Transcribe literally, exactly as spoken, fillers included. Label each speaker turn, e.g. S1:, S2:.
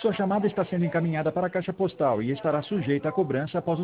S1: Sua chamada está sendo encaminhada para a caixa postal e estará sujeita a cobrança após o